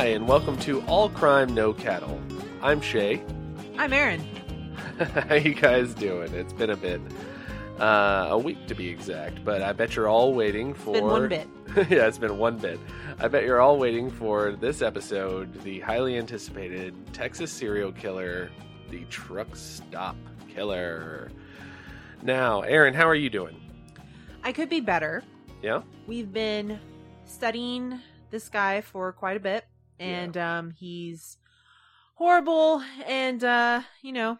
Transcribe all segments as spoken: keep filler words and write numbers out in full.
Hi, and welcome to All Crime, No Cattle. I'm Shay. I'm Aaron. How you guys doing? It's been a bit. Uh, a week to be exact, but I bet you're all waiting for... It's been one bit. Yeah, it's been one bit. I bet you're all waiting for this episode, the highly anticipated Texas serial killer, the Truck Stop Killer. Now, Aaron, how are you doing? I could be better. Yeah? We've been studying this guy for quite a bit, and yeah. um, he's horrible, and, uh, you know...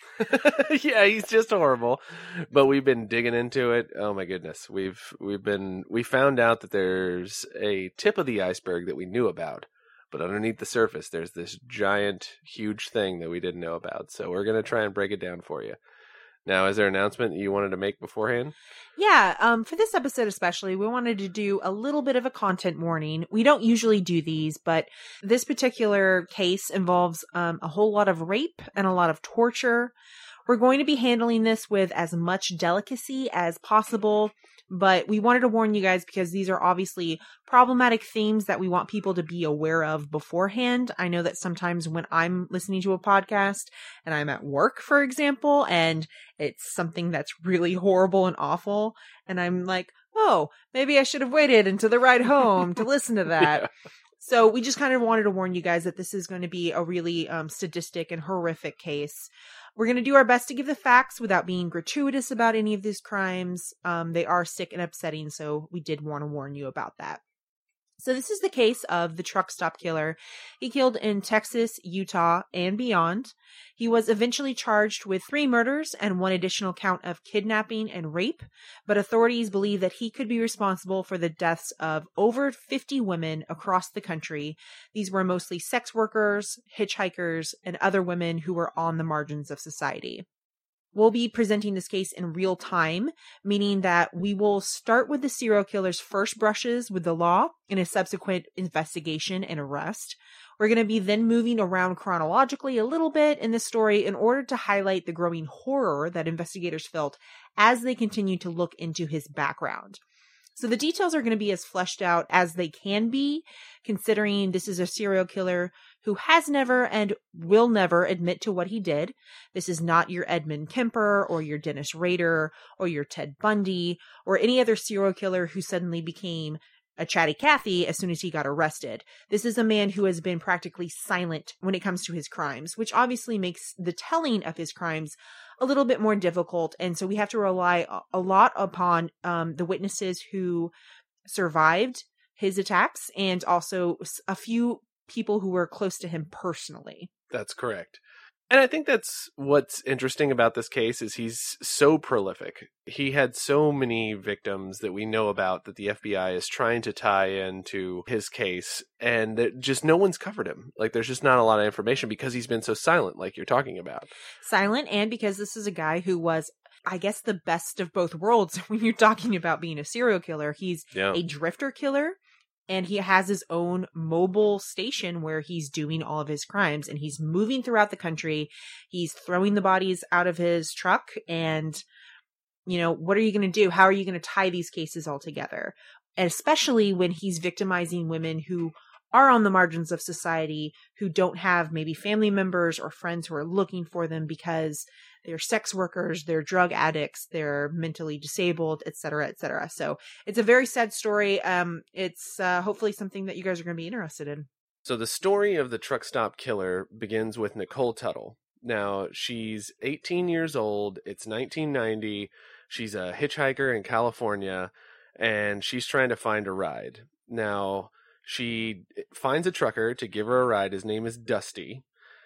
Yeah, he's just horrible. But we've been digging into it. Oh my goodness. We've we've been we found out that there's a tip of the iceberg that we knew about, but underneath the surface there's this giant, huge thing that we didn't know about. So we're gonna try and break it down for you. Now, is there an announcement that you wanted to make beforehand? Yeah, um, for this episode especially, we wanted to do a little bit of a content warning. We don't usually do these, but this particular case involves um, a whole lot of rape and a lot of torture. We're going to be handling this with as much delicacy as possible, but we wanted to warn you guys because these are obviously problematic themes that we want people to be aware of beforehand. I know that sometimes when I'm listening to a podcast and I'm at work, for example, and it's something that's really horrible and awful, and I'm like, oh, maybe I should have waited until the ride home to listen to that. Yeah. So we just kind of wanted to warn you guys that this is going to be a really um, sadistic and horrific case. We're going to do our best to give the facts without being gratuitous about any of these crimes. Um, they are sick and upsetting, so we did want to warn you about that. So this is the case of the Truck Stop Killer. He killed in Texas, Utah, and beyond. He was eventually charged with three murders and one additional count of kidnapping and rape, but authorities believe that he could be responsible for the deaths of over fifty women across the country. These were mostly sex workers, hitchhikers, and other women who were on the margins of society. We'll be presenting this case in real time, meaning that we will start with the serial killer's first brushes with the law in a subsequent investigation and arrest. We're going to be then moving around chronologically a little bit in this story in order to highlight the growing horror that investigators felt as they continue to look into his background. So the details are going to be as fleshed out as they can be, considering this is a serial killer who has never and will never admit to what he did. This is not your Edmund Kemper or your Dennis Rader or your Ted Bundy or any other serial killer who suddenly became a chatty Cathy as soon as he got arrested. This is a man who has been practically silent when it comes to his crimes, which obviously makes the telling of his crimes a little bit more difficult. And so we have to rely a lot upon um, the witnesses who survived his attacks and also a few people who were close to him personally. That's correct. And I think that's what's interesting about this case is he's so prolific. He had so many victims that we know about that the F B I is trying to tie into his case, and that just no one's covered him. Like, there's just not a lot of information because he's been so silent, like you're talking about. Silent, and because this is a guy who was, I guess, the best of both worlds when you're talking about being a serial killer. He's yeah. a drifter killer. And he has his own mobile station where he's doing all of his crimes, and he's moving throughout the country. He's throwing the bodies out of his truck. And, you know, what are you going to do? How are you going to tie these cases all together? And especially when he's victimizing women who are on the margins of society, who don't have maybe family members or friends who are looking for them because they're sex workers, they're drug addicts, they're mentally disabled, et cetera, et cetera. So it's a very sad story. Um, it's uh, hopefully something that you guys are going to be interested in. So the story of the Truck Stop Killer begins with Nicole Tuttle. Now, she's eighteen years old. It's nineteen ninety. She's a hitchhiker in California, and she's trying to find a ride. Now, she finds a trucker to give her a ride. His name is Dusty.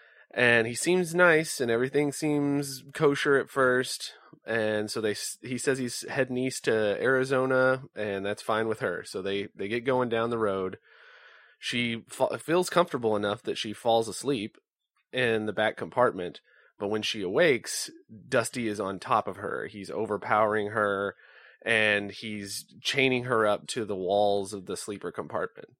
And he seems nice, and everything seems kosher at first. And so they, he says he's heading east to Arizona, and that's fine with her. So they, they get going down the road. She fa- feels comfortable enough that she falls asleep in the back compartment. But when she awakes, Dusty is on top of her. He's overpowering her, and he's chaining her up to the walls of the sleeper compartment.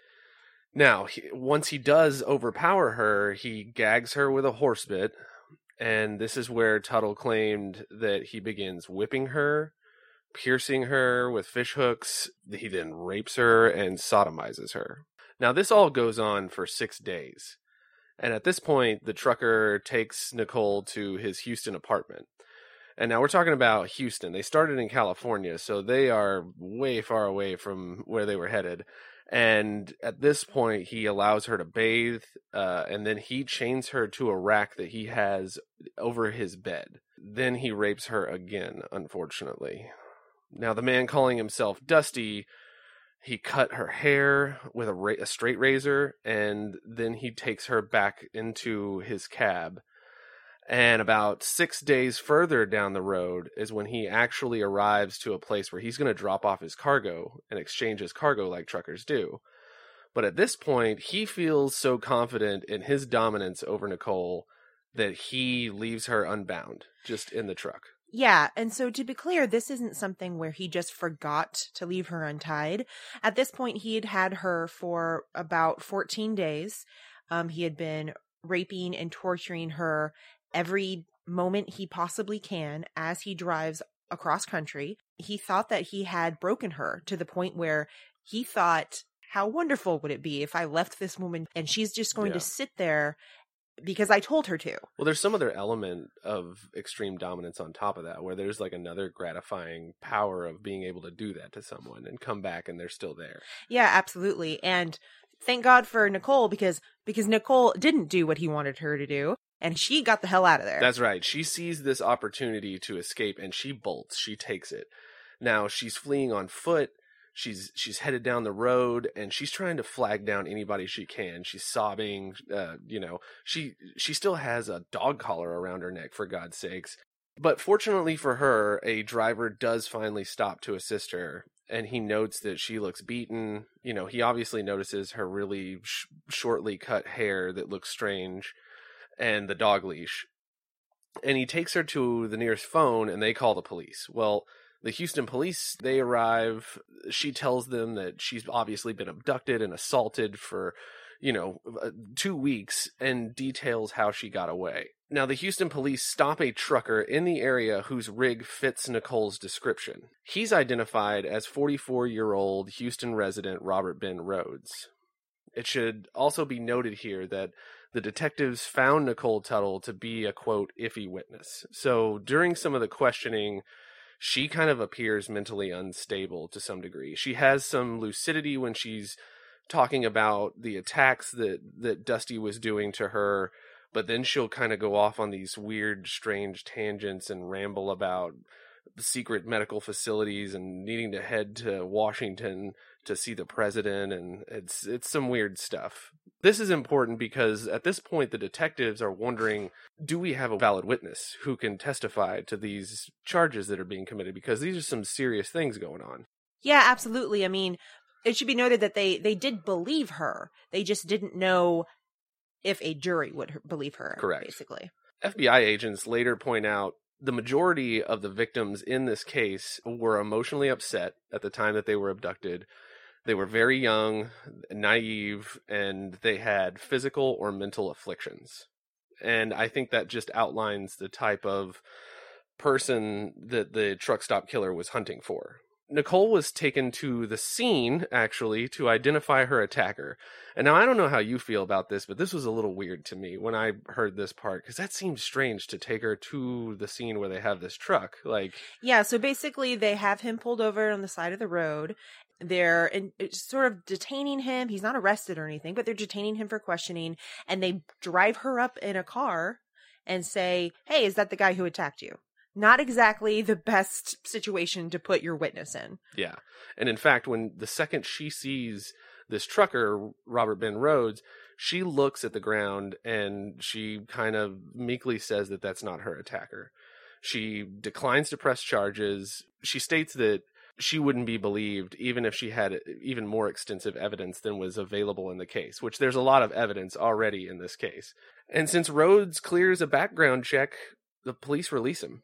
Now, he, once he does overpower her, he gags her with a horse bit, and this is where Tuttle claimed that he begins whipping her, piercing her with fish hooks. He then rapes her and sodomizes her. Now, this all goes on for six days. And at this point, the trucker takes Nicole to his Houston apartment. And now we're talking about Houston. They started in California, so they are way far away from where they were headed. And at this point, he allows her to bathe, uh, and then he chains her to a rack that he has over his bed. Then he rapes her again, unfortunately. Now, the man calling himself Dusty, he cut her hair with a, ra- a straight razor, and then he takes her back into his cab. And about six days further down the road is when he actually arrives to a place where he's going to drop off his cargo and exchange his cargo like truckers do. But at this point, he feels so confident in his dominance over Nicole that he leaves her unbound, just in the truck. Yeah, and so to be clear, this isn't something where he just forgot to leave her untied. At this point, he had had her for about fourteen days. Um, he had been raping and torturing her every moment he possibly can as he drives across country. He thought that he had broken her to the point where he thought, how wonderful would it be if I left this woman and she's just going Yeah. to sit there because I told her to. Well, there's some other element of extreme dominance on top of that, where there's like another gratifying power of being able to do that to someone and come back and they're still there. Yeah, absolutely. And thank God for Nicole, because because Nicole didn't do what he wanted her to do, and she got the hell out of there. That's right. She sees this opportunity to escape and she bolts. She takes it. Now she's fleeing on foot. She's she's headed down the road and she's trying to flag down anybody she can. She's sobbing. Uh, you know, she she still has a dog collar around her neck, for God's sakes. But fortunately for her, a driver does finally stop to assist her, and he notes that she looks beaten. You know, he obviously notices her really sh- shortly cut hair that looks strange, and the dog leash. And he takes her to the nearest phone, and they call the police. Well, the Houston police, they arrive. She tells them that she's obviously been abducted and assaulted for, you know, two weeks, and details how she got away. Now, the Houston police stop a trucker in the area whose rig fits Nicole's description. He's identified as forty-four-year-old Houston resident Robert Ben Rhodes. It should also be noted here that the detectives found Nicole Tuttle to be a, quote, iffy witness. So during some of the questioning, she kind of appears mentally unstable to some degree. She has some lucidity when she's talking about the attacks that, that Dusty was doing to her, but then she'll kind of go off on these weird, strange tangents and ramble about secret medical facilities and needing to head to Washington to see the president, and it's it's some weird stuff. This is important because at this point the detectives are wondering, do we have a valid witness who can testify to these charges that are being committed? Because these are some serious things going on. Yeah, absolutely. I mean, it should be noted that they, they did believe her. They just didn't know if a jury would believe her. Correct. Basically. F B I agents later point out the majority of the victims in this case were emotionally upset at the time that they were abducted. They were very young, naive, and they had physical or mental afflictions. And I think that just outlines the type of person that the truck stop killer was hunting for. Nicole was taken to the scene, actually, to identify her attacker. And now I don't know how you feel about this, but this was a little weird to me when I heard this part, because that seems strange to take her to the scene where they have this truck. Like, yeah, so basically they have him pulled over on the side of the road. They're in, sort of detaining him. He's not arrested or anything, but they're detaining him for questioning. And they drive her up in a car and say, hey, is that the guy who attacked you? Not exactly the best situation to put your witness in. Yeah. And in fact, when the second she sees this trucker, Robert Ben Rhodes, she looks at the ground and she kind of meekly says that that's not her attacker. She declines to press charges. She states that she wouldn't be believed even if she had even more extensive evidence than was available in the case, which there's a lot of evidence already in this case. And since Rhodes clears a background check, the police release him.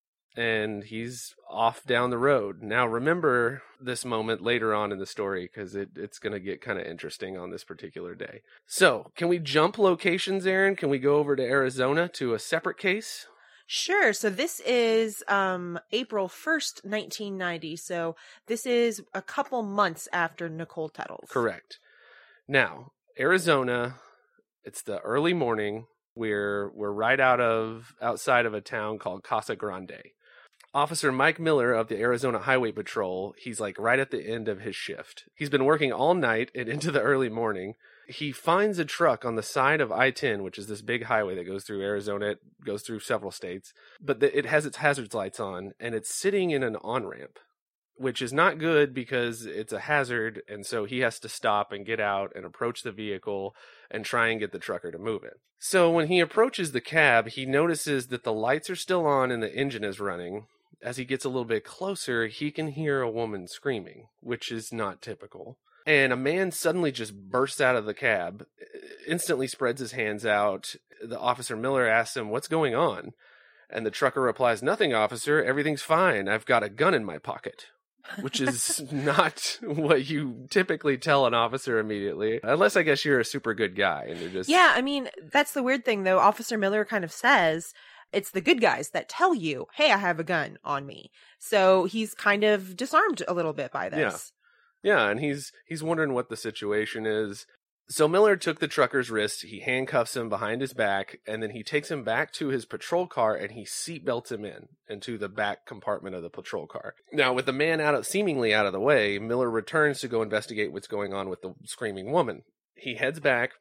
And he's off down the road. Now, remember this moment later on in the story, because it, it's going to get kind of interesting on this particular day. So, can we jump locations, Aaron? Can we go over to Arizona to a separate case? Sure. So this is um, April first, nineteen ninety. So this is a couple months after Nicole Tuttle's. Correct. Now, Arizona, it's the early morning. We're we're right out of outside of a town called Casa Grande. Officer Mike Miller of the Arizona Highway Patrol, he's like right at the end of his shift. He's been working all night and into the early morning. He finds a truck on the side of I ten, which is this big highway that goes through Arizona. It goes through several states, but the, it has its hazards lights on, and it's sitting in an on-ramp, which is not good because it's a hazard, and so he has to stop and get out and approach the vehicle and try and get the trucker to move it. So when he approaches the cab, he notices that the lights are still on and the engine is running. As he gets a little bit closer, he can hear a woman screaming, which is not typical. And a man suddenly just bursts out of the cab, instantly spreads his hands out. The Officer Miller asks him, "What's going on?" And the trucker replies, "Nothing, officer. Everything's fine. I've got a gun in my pocket." Which is not what you typically tell an officer immediately. Unless, I guess, you're a super good guy and you're just... Yeah, I mean, that's the weird thing, though. Officer Miller kind of says it's the good guys that tell you, hey, I have a gun on me. So he's kind of disarmed a little bit by this. Yeah, yeah, and he's he's wondering what the situation is. So Miller took the trucker's wrist, he handcuffs him behind his back, and then he takes him back to his patrol car and he seatbelts him in into the back compartment of the patrol car. Now, with the man out of, seemingly out of the way, Miller returns to go investigate what's going on with the screaming woman. He heads back.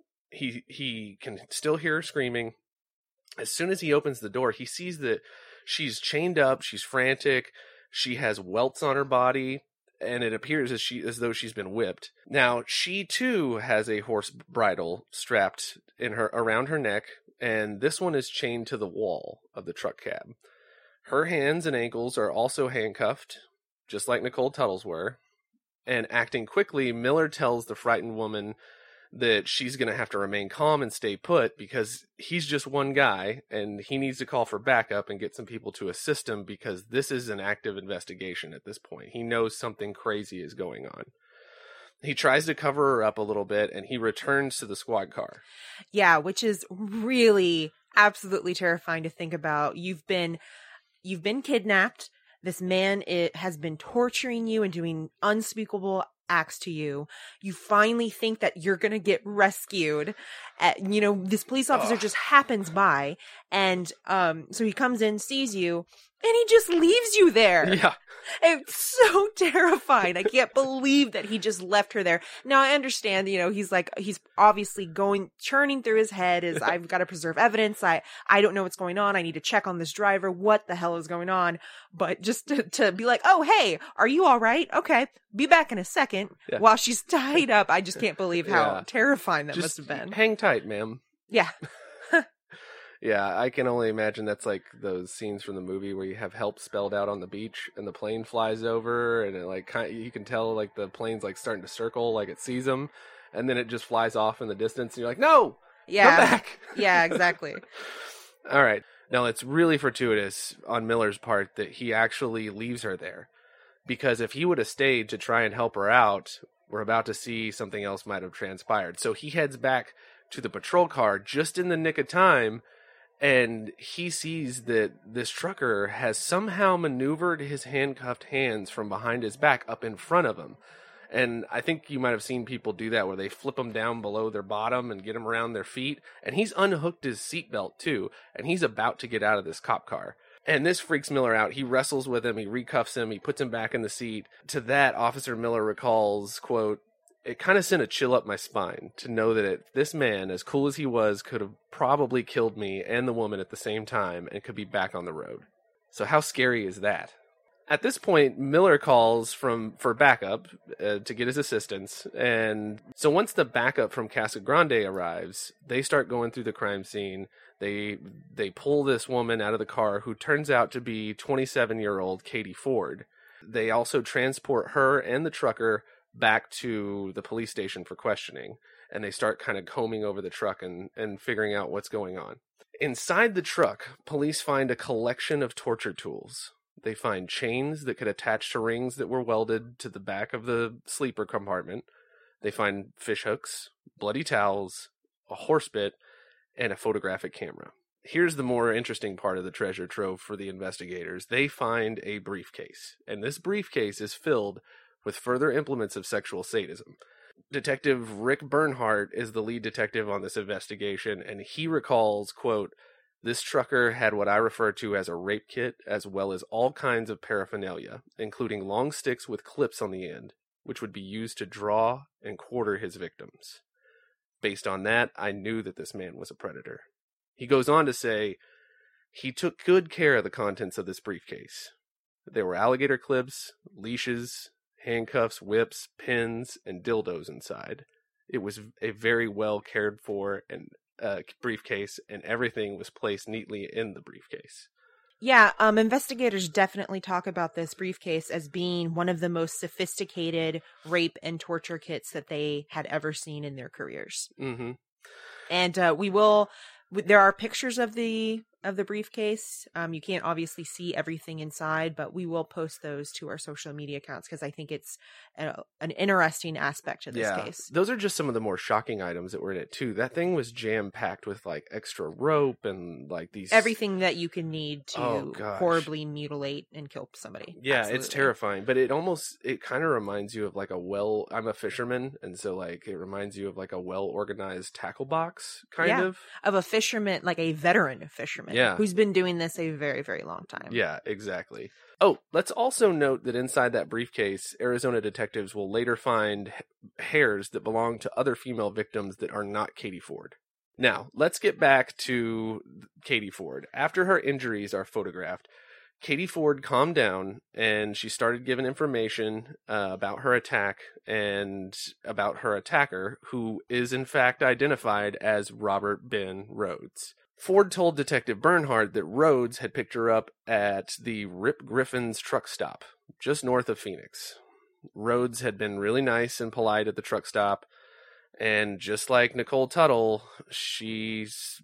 He he can still hear her screaming. As soon as he opens the door, he sees that she's chained up, she's frantic, she has welts on her body, and it appears as she as though she's been whipped. Now, she too has a horse bridle strapped in her around her neck, and this one is chained to the wall of the truck cab. Her hands and ankles are also handcuffed, just like Nicole Tuttle's were. And acting quickly, Miller tells the frightened woman that she's going to have to remain calm and stay put because he's just one guy and he needs to call for backup and get some people to assist him because this is an active investigation at this point. He knows something crazy is going on. He tries to cover her up a little bit and he returns to the squad car. Yeah, which is really absolutely terrifying to think about. You've been you've been kidnapped. This man it, has been torturing you and doing unspeakable acts to you. You finally think that you're going to get rescued. Uh, you know, this police officer Ugh. just happens by. And um, so he comes in, sees you, and he just leaves you there. Yeah. It's so terrifying. I can't believe that he just left her there. Now, I understand, you know, he's like, he's obviously going, churning through his head is, I've got to preserve evidence. I, I don't know what's going on. I need to check on this driver. What the hell is going on? But just to, to be like, oh, hey, are you all right? Okay. Be back in a second yeah. while she's tied up. I just can't believe how yeah. terrifying that just must have been. Hang tight, ma'am. Yeah. Yeah, I can only imagine that's like those scenes from the movie where you have help spelled out on the beach and the plane flies over and it like kind of, you can tell like the plane's like starting to circle like it sees them and then it just flies off in the distance and you're like, no, yeah. come back. Yeah, exactly. All right. Now it's really fortuitous on Miller's part that he actually leaves her there because if he would have stayed to try and help her out, we're about to see something else might have transpired. So he heads back to the patrol car just in the nick of time. And he sees that this trucker has somehow maneuvered his handcuffed hands from behind his back up in front of him. And I think you might have seen people do that where they flip them down below their bottom and get them around their feet. And he's unhooked his seatbelt too. And he's about to get out of this cop car. And this freaks Miller out. He wrestles with him. He recuffs him. He puts him back in the seat. To that, Officer Miller recalls, quote, "It kind of sent a chill up my spine to know that it, this man, as cool as he was, could have probably killed me and the woman at the same time and could be back on the road." So how scary is that? At this point, Miller calls from for backup uh, to get his assistance. And so once the backup from Casa Grande arrives, they start going through the crime scene. They they pull this woman out of the car who turns out to be twenty-seven-year-old Katie Ford. They also transport her and the trucker back to the police station for questioning, and they start kind of combing over the truck and, and figuring out what's going on. Inside the truck, police find a collection of torture tools. They find chains that could attach to rings that were welded to the back of the sleeper compartment. They find fish hooks, bloody towels, a horse bit, and a photographic camera. Here's the more interesting part of the treasure trove for the investigators. They find a briefcase, and this briefcase is filled with further implements of sexual sadism. Detective Rick Bernhardt is the lead detective on this investigation, and he recalls, quote, "This trucker had what I refer to as a rape kit, as well as all kinds of paraphernalia, including long sticks with clips on the end, which would be used to draw and quarter his victims. Based on that, I knew that this man was a predator." He goes on to say, "He took good care of the contents of this briefcase. There were alligator clips, leashes, handcuffs, whips, pins, and dildos inside. It was a very well cared for and uh, briefcase, and everything was placed neatly in the briefcase." Yeah, um, investigators definitely talk about this briefcase as being one of the most sophisticated rape and torture kits that they had ever seen in their careers. Mm-hmm. And uh, we will. There are pictures of the of the briefcase. Um, you can't obviously see everything inside, but we will post those to our social media accounts because I think it's a, an interesting aspect to this yeah, case. Those are just some of the more shocking items that were in it too. That thing was jam packed with like extra rope and like these everything that you can need to oh, gosh. horribly mutilate and kill somebody. Yeah, Absolutely. It's terrifying, but it almost it kind of reminds you of like a well. I'm a fisherman, and so like it reminds you of like a well organized tackle box kind yeah, of of a fisherman, like a veteran fisherman, yeah. who's been doing this a very, very long time. Yeah, exactly. Oh, let's also note that inside that briefcase, Arizona detectives will later find hairs that belong to other female victims that are not Katie Ford. Now, let's get back to Katie Ford. After her injuries are photographed, Katie Ford calmed down and she started giving information uh, about her attack and about her attacker, who is in fact identified as Robert Ben Rhodes. Ford told Detective Bernhardt that Rhodes had picked her up at the Rip Griffin's truck stop, just north of Phoenix. Rhodes had been really nice and polite at the truck stop, and just like Nicole Tuttle, she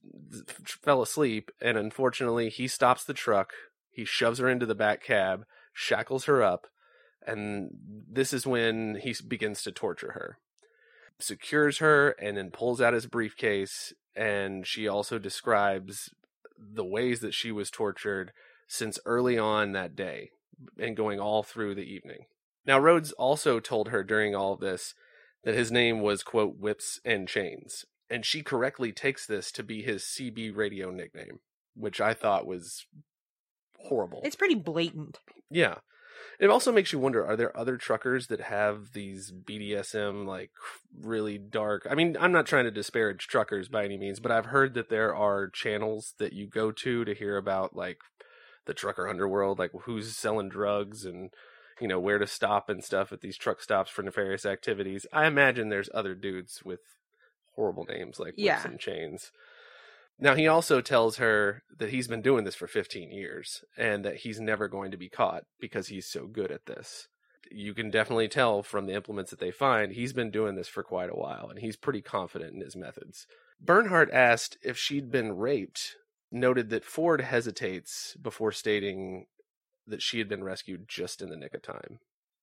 fell asleep, and unfortunately he stops the truck, he shoves her into the back cab, shackles her up, and this is when he begins to torture her. Secures her and then pulls out his briefcase, and she also describes the ways that she was tortured since early on that day and going all through the evening. Now, Rhodes also told her during all of this that his name was, quote, Whips and Chains, and she correctly takes this to be his C B radio nickname, which I thought was horrible. It's pretty blatant. Yeah. It also makes you wonder, are there other truckers that have these B D S M, like, really dark... I mean, I'm not trying to disparage truckers by any means, but I've heard that there are channels that you go to to hear about, like, the trucker underworld, like, who's selling drugs and, you know, where to stop and stuff at these truck stops for nefarious activities. I imagine there's other dudes with horrible names like Whips yeah. and Chains. Now, he also tells her that he's been doing this for fifteen years and that he's never going to be caught because he's so good at this. You can definitely tell from the implements that they find, he's been doing this for quite a while, and he's pretty confident in his methods. Bernhardt asked if she'd been raped, noted that Ford hesitates before stating that she had been rescued just in the nick of time.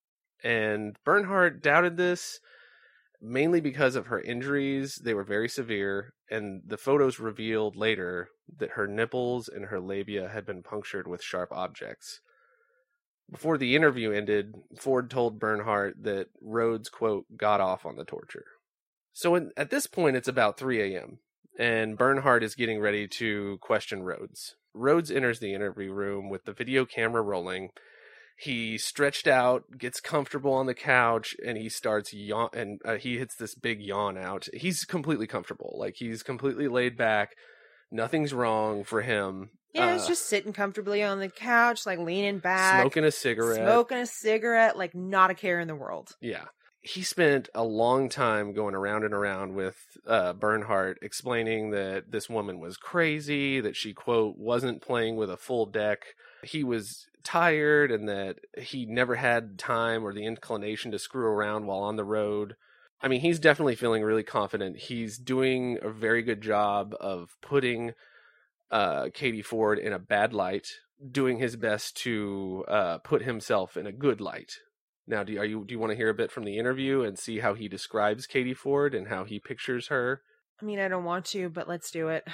And Bernhardt doubted this, mainly because of her injuries. They were very severe, and the photos revealed later that her nipples and her labia had been punctured with sharp objects. Before the interview ended, Ford told Bernhardt that Rhodes, quote, got off on the torture. So in, at this point, it's about three a.m., and Bernhardt is getting ready to question Rhodes. Rhodes enters the interview room with the video camera rolling. He stretched out, gets comfortable on the couch, and he starts yawn, and uh, he hits this big yawn out. He's completely comfortable. Like, he's completely laid back. Nothing's wrong for him. Yeah, uh, he's just sitting comfortably on the couch, like leaning back. Smoking a cigarette. Smoking a cigarette, like not a care in the world. Yeah. He spent a long time going around and around with uh, Bernhardt, explaining that this woman was crazy, that she, quote, wasn't playing with a full deck. He was tired and that he never had time or the inclination to screw around while on the road. I mean, he's definitely feeling really confident. He's doing a very good job of putting uh, Katie Ford in a bad light, doing his best to uh, put himself in a good light. Now, do you, are you do you want to hear a bit from the interview and see how he describes Katie Ford and how he pictures her? I mean, I don't want to, but let's do it.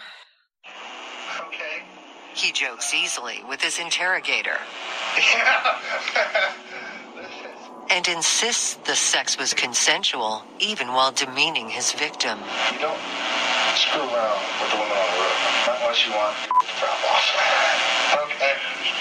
Okay. He jokes easily with his interrogator. Yeah. Listen, and insists the sex was consensual, even while demeaning his victim. You don't screw around with the woman on the road. Not unless you want to drop off. Okay.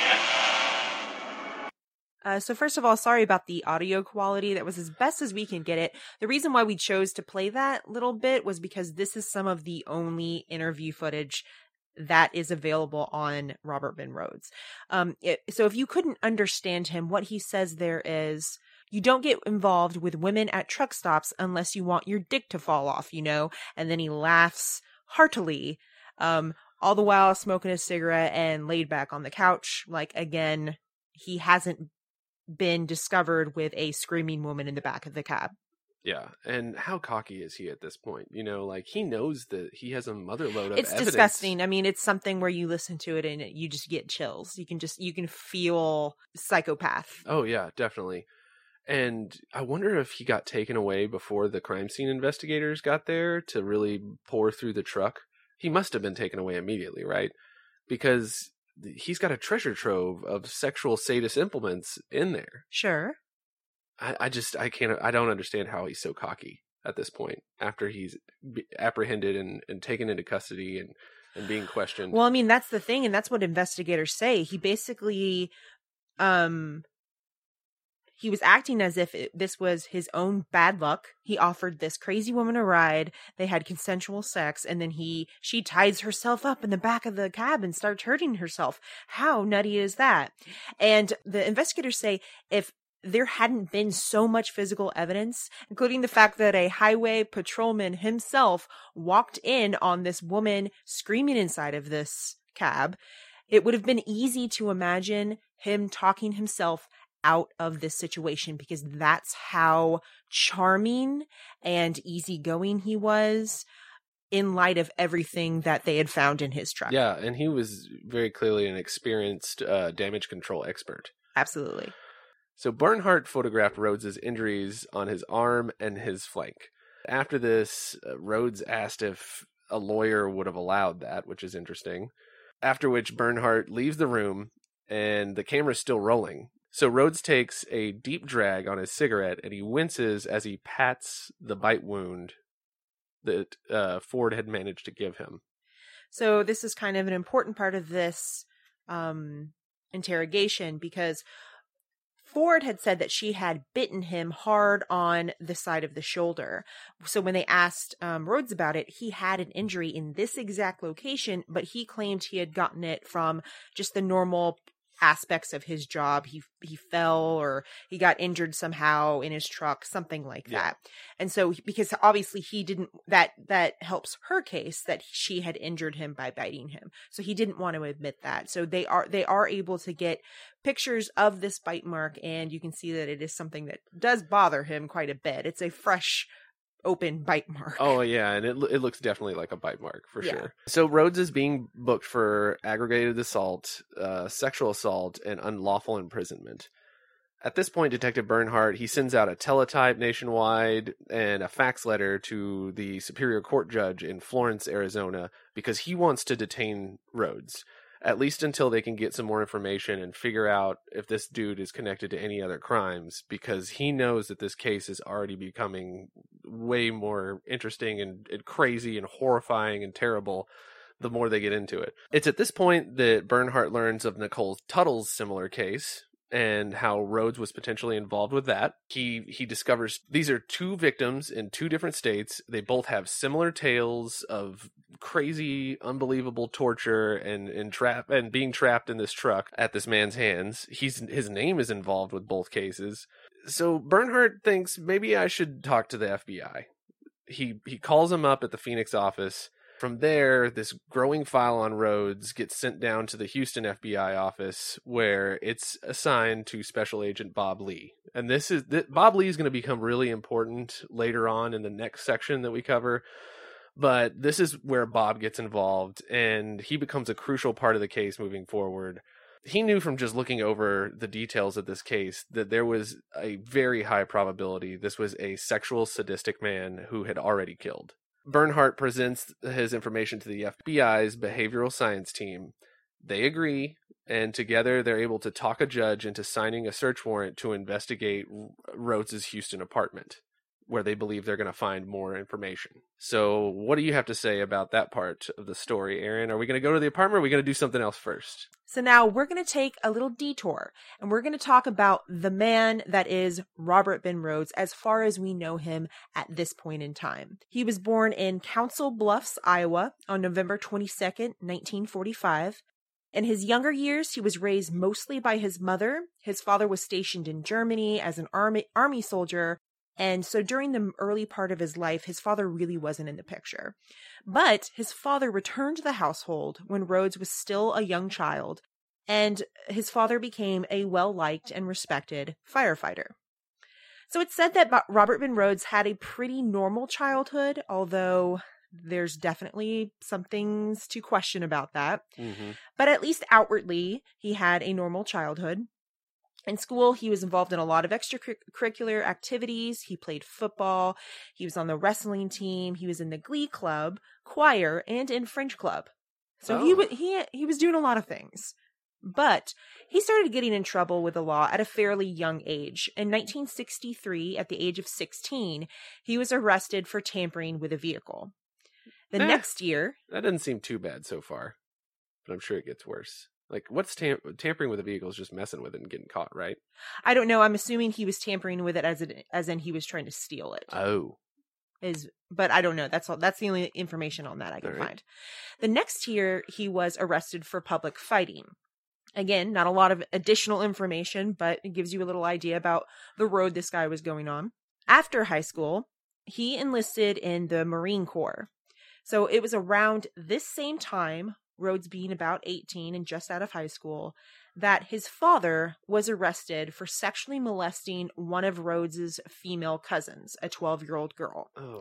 Uh, so first of all, sorry about the audio quality. That was as best as we can get it. The reason why we chose to play that little bit was because this is some of the only interview footage that is available on Robert Ben Rhodes. Um, it, so if you couldn't understand him, what he says there is, you don't get involved with women at truck stops unless you want your dick to fall off, you know? And then he laughs heartily, um, all the while smoking a cigarette and laid back on the couch. Like, again, he hasn't been discovered with a screaming woman in the back of the cab. Yeah, and how cocky is he at this point? You know, like, he knows that he has a mother load of It's evidence. disgusting. I mean, it's something where you listen to it and you just get chills. You can just, you can feel psychopath. Oh, yeah, definitely. And I wonder if he got taken away before the crime scene investigators got there to really pour through the truck. He must have been taken away immediately, right? Because he's got a treasure trove of sexual sadist implements in there. Sure. I, I just, I can't, I don't understand how he's so cocky at this point after he's apprehended and, and taken into custody and, and being questioned. Well, I mean, that's the thing. And that's what investigators say. He basically, um, he was acting as if it, this was his own bad luck. He offered this crazy woman a ride. They had consensual sex, and then he she ties herself up in the back of the cab and starts hurting herself. How nutty is that? And the investigators say if there hadn't been so much physical evidence, including the fact that a highway patrolman himself walked in on this woman screaming inside of this cab, it would have been easy to imagine him talking himself out of this situation, because that's how charming and easygoing he was in light of everything that they had found in his truck. Yeah, and he was very clearly an experienced uh, damage control expert. Absolutely. So Bernhardt photographed Rhodes's injuries on his arm and his flank. After this, uh, Rhodes asked if a lawyer would have allowed that, which is interesting. After which Bernhardt leaves the room and the camera's still rolling. So Rhodes takes a deep drag on his cigarette and he winces as he pats the bite wound that uh, Ford had managed to give him. So this is kind of an important part of this um, interrogation, because Ford had said that she had bitten him hard on the side of the shoulder. So when they asked um, Rhodes about it, he had an injury in this exact location, but he claimed he had gotten it from just the normal aspects of his job. He he fell or he got injured somehow in his truck, something like Yeah. that. And so because obviously he didn't, that that helps her case that she had injured him by biting him. So he didn't want to admit that. So they are they are able to get pictures of this bite mark, and you can see that it is something that does bother him quite a bit. It's a fresh open bite mark. Oh, yeah, and it it looks definitely like a bite mark, for Yeah. sure. So Rhodes is being booked for aggravated assault, uh, sexual assault, and unlawful imprisonment. At this point, Detective Bernhardt, he sends out a teletype nationwide and a fax letter to the Superior Court judge in Florence, Arizona, because he wants to detain Rhodes, at least until they can get some more information and figure out if this dude is connected to any other crimes, because he knows that this case is already becoming way more interesting and, and crazy and horrifying and terrible the more they get into it. It's at this point that Bernhardt learns of Nicole Tuttle's similar case and how Rhodes was potentially involved with that. He he discovers these are two victims in two different states. They both have similar tales of crazy, unbelievable torture and and trap and being trapped in this truck at this man's hands. He's his name is involved with both cases. So Bernhardt thinks maybe I should talk to the F B I. He he calls him up at the Phoenix office. From there, this growing file on Rhodes gets sent down to the Houston F B I office, where it's assigned to Special Agent Bob Lee. And this is th- Bob Lee is going to become really important later on in the next section that we cover. But this is where Bob gets involved, and he becomes a crucial part of the case moving forward. He knew from just looking over the details of this case that there was a very high probability this was a sexual sadistic man who had already killed. Bernhardt presents his information to the F B I's behavioral science team. They agree, And together they're able to talk a judge into signing a search warrant to investigate Rhodes's Houston apartment, where they believe they're going to find more information. So what do you have to say about that part of the story, Erin? Are we going to go to the apartment, or are we going to do something else first? So now we're going to take a little detour, and we're going to talk about the man that is Robert Ben Rhodes as far as we know him at this point in time. He was born in Council Bluffs, Iowa on November twenty-second, nineteen forty-five. In his younger years, he was raised mostly by his mother. His father was stationed in Germany as an army, army soldier. And so during the early part of his life, his father really wasn't in the picture. But his father returned to the household when Rhodes was still a young child, and his father became a well-liked and respected firefighter. So it's said that Robert Ben Rhodes had a pretty normal childhood, although there's definitely some things to question about that. Mm-hmm. But at least outwardly, he had a normal childhood. In school, he was involved in a lot of extracurricular activities. He played football. He was on the wrestling team. He was in the glee club, choir, and in French club. So oh. he, w- he, he was doing a lot of things. But he started getting in trouble with the law at a fairly young age. In nineteen sixty-three, at the age of sixteen, he was arrested for tampering with a vehicle. The eh, next year... That doesn't seem too bad so far, but I'm sure it gets worse. Like, what's tam- tampering with a vehicle is just messing with it and getting caught, right? I don't know. I'm assuming he was tampering with it as it, as in he was trying to steal it. Oh. Is but I don't know. That's all. That's the only information on that I can right. find. The next year, he was arrested for public fighting. Again, not a lot of additional information, but it gives you a little idea about the road this guy was going on. After high school, he enlisted in the Marine Corps. So it was around this same time, Rhodes being about eighteen and just out of high school, that his father was arrested for sexually molesting one of Rhodes's female cousins, a twelve-year-old girl. Oh.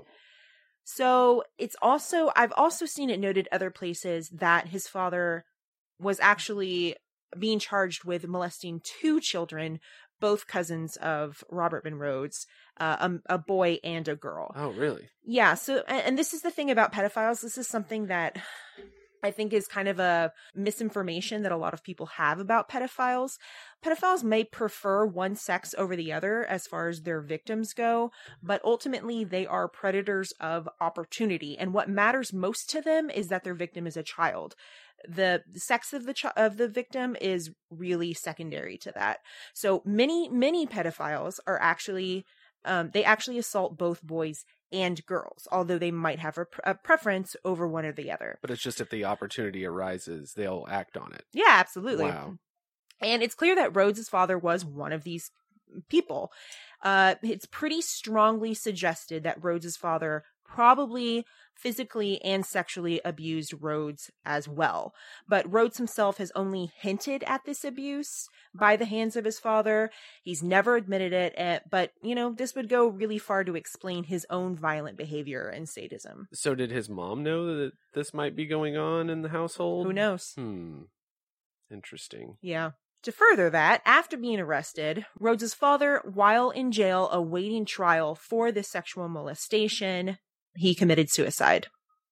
So it's also, I've also seen it noted other places that his father was actually being charged with molesting two children, both cousins of Robert Ben Rhodes, uh, a, a boy and a girl. Oh, really? Yeah. So, and, and this is the thing about pedophiles. This is something that I think is kind of a misinformation that a lot of people have about pedophiles. Pedophiles may prefer one sex over the other as far as their victims go, but ultimately they are predators of opportunity. And what matters most to them is that their victim is a child. The sex of the ch- of the victim is really secondary to that. So many, many pedophiles are actually, um, they actually assault both boys and girls, although they might have a, a preference over one or the other. But it's just if the opportunity arises, they'll act on it. Yeah, absolutely. Wow. And it's clear that Rhodes's father was one of these people. Uh, it's pretty strongly suggested that Rhodes's father probably physically and sexually abused Rhodes as well. But Rhodes himself has only hinted at this abuse by the hands of his father. He's never admitted it, but, you know, this would go really far to explain his own violent behavior and sadism. So did his mom know that this might be going on in the household? Who knows? Hmm. Interesting. Yeah. To further that, after being arrested, Rhodes's father, while in jail awaiting trial for this sexual molestation, he committed suicide.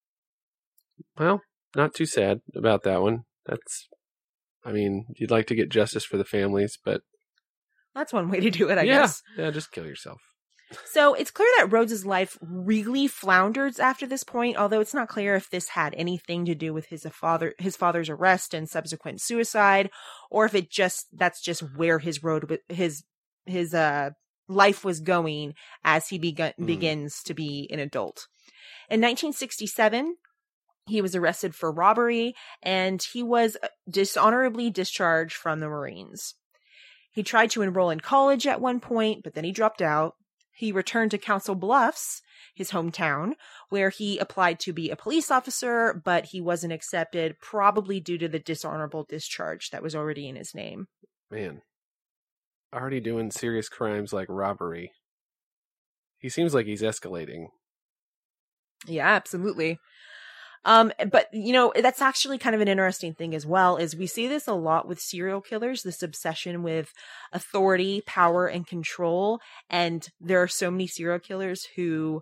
Well, not too sad about that one. That's, I mean, you'd like to get justice for the families, but... That's one way to do it, I yeah. guess. Yeah, just kill yourself. So it's clear that Rhodes's life really flounders after this point, although it's not clear if this had anything to do with his father, his father's arrest and subsequent suicide, or if it just, that's just where his road, his, his, uh, life was going as he begun, mm. begins to be an adult. In nineteen sixty-seven, he was arrested for robbery, and he was dishonorably discharged from the Marines. He tried to enroll in college at one point, but then he dropped out. He returned to Council Bluffs, his hometown, where he applied to be a police officer, but he wasn't accepted, probably due to the dishonorable discharge that was already in his name. Man, already doing serious crimes like robbery. He seems like he's escalating. Yeah, absolutely. Um, but, you know, that's actually kind of an interesting thing as well, is we see this a lot with serial killers, this obsession with authority, power, and control. And there are so many serial killers who